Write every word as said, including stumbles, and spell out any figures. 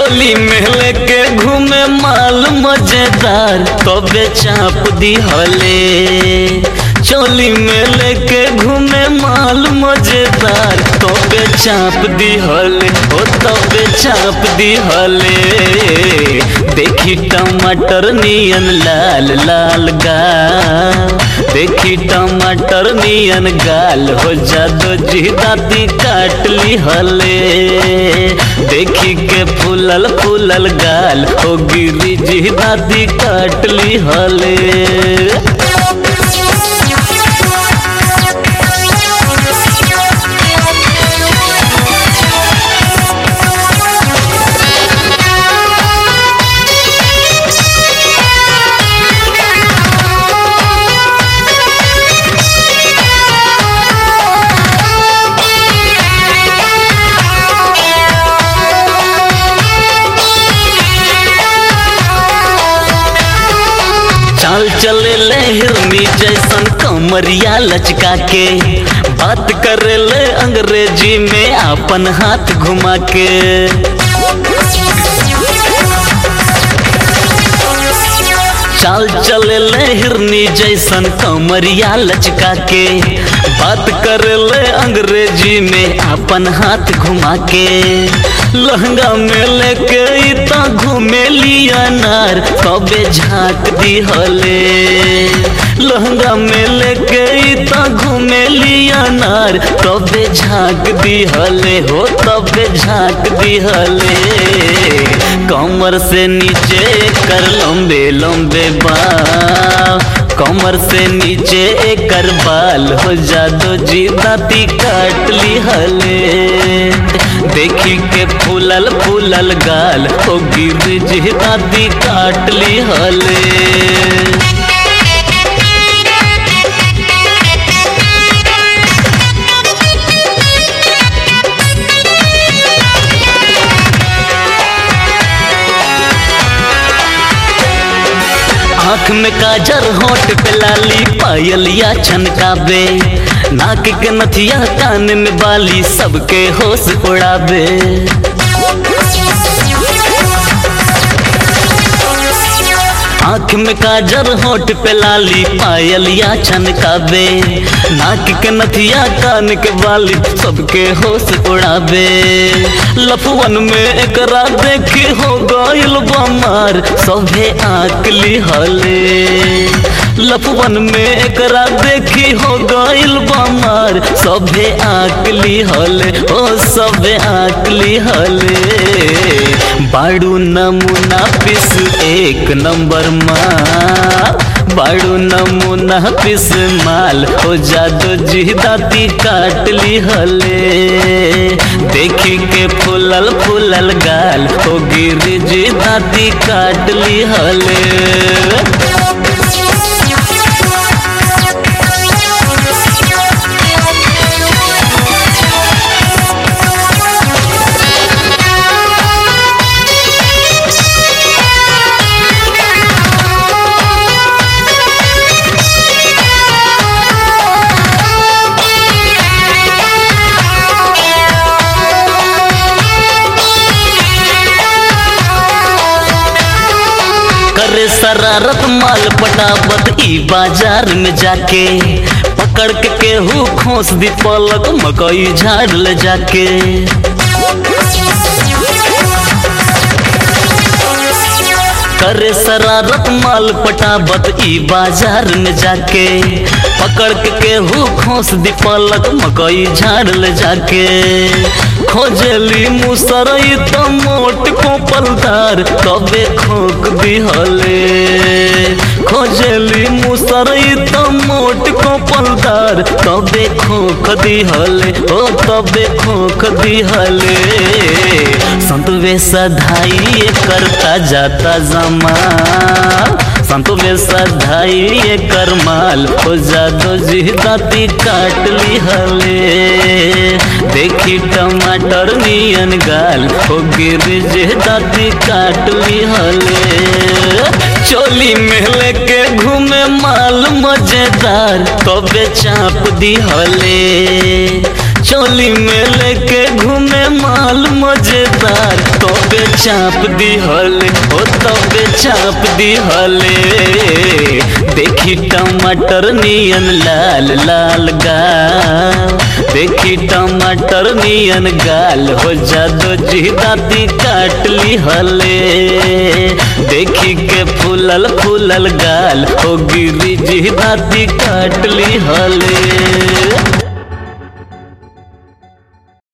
चोली में लेके घूमे माल मजेदार तबे चाप दी हले। चोली में लेके घूमे माल मजेदार तबे चाप दी हले, ओ तबे चाप दी हले। देखी टमाटर नियन लाल लाल गाल, देखी टमाटर नियन गाल हो जादो जी दाती काट ली हले। देखी के फूलल फूलल गाल हो गिरी जी दाती काट ली हले। चाल चले ले हिरनी जैसन कमरिया लचका के, बात करे ले अंग्रेजी में अपन हाथ घुमा के। चाल चले ले हिरनी जैसन कमरिया लचका के, बात करे ले अंग्रेजी में अपन हाथ घुमा के। लहंगा में लेके इतना घूमे लिया नार तबे झाँक दी हले। लहंगा में लेके इतना घूमे लिया नार तबे झाँक दी हले, हो तबे झाँक दी हले। कमर से नीचे कर लंबे लंबे बाल, कमर से नीचे एकर बाल हो जादो जी दाती काट ली हले। देखी के फूलल फूलल गाल हो गिर जी दाती काट ली हले। आँख में काजर होठ पे लाली पायलिया छनकाबे, नाक के नथिया कान में बाली सबके होश उड़ाबे। आँख में काजर होठ पे लाली पायलिया छनकाबे, नाक के नथिया कान के बाली सबके होश उड़ाबे। लफवन में एकरा देखी हो गइल बमार सभे आकली हले। लफवन में एकरा देखी हो गइल बमार सभे आकली हले, ओ सभे आकली हले। बाड़ू नमूना पिस एक नंबर माल, बाड़ू नमूना पिस माल हो जादो जी दाती काट ली हले। देखी के फूलल फूलल गाल हो गिरी जी दाती काट ली हले। करे शरारत माल पटावत ई बाजार में जाके, पकड़ के केहू खोस दी पलक मकई झाड़ ले जाके। करे शरारत माल पटावत ई बाजार में जाके, पकड़ के केहू खोस दी पलक मकई झाड़ ले जाके। खोजली मुसरई तो मोट को पलदार तबे खोक दी हले। खोजली मुसरई तो मोट को पलदार तबे खोक दी हले, ओ तबे खोक दी हले। संतवे सधाई करता जाता जमाल, संतवे सधाई कर माल हो जादो जी दाती काट ली हले। देखी टमाटर नियन गाल हो गिर जे दाती काट ली हले। चोली में लेके घूमे माल मजेदार तबे चाप दी हले। चोली में लेके घूमे माल मजेदार तबे चाप दी हले हो तबे चाप दी हले। देखी टमाटर नियन लाल लाल गाल, देखी टमाटर नियन गाल हो जादो जी दाती काट ली हले। देखी के फूलल फूलल गाल हो गिरी जी दाती काट ली हले।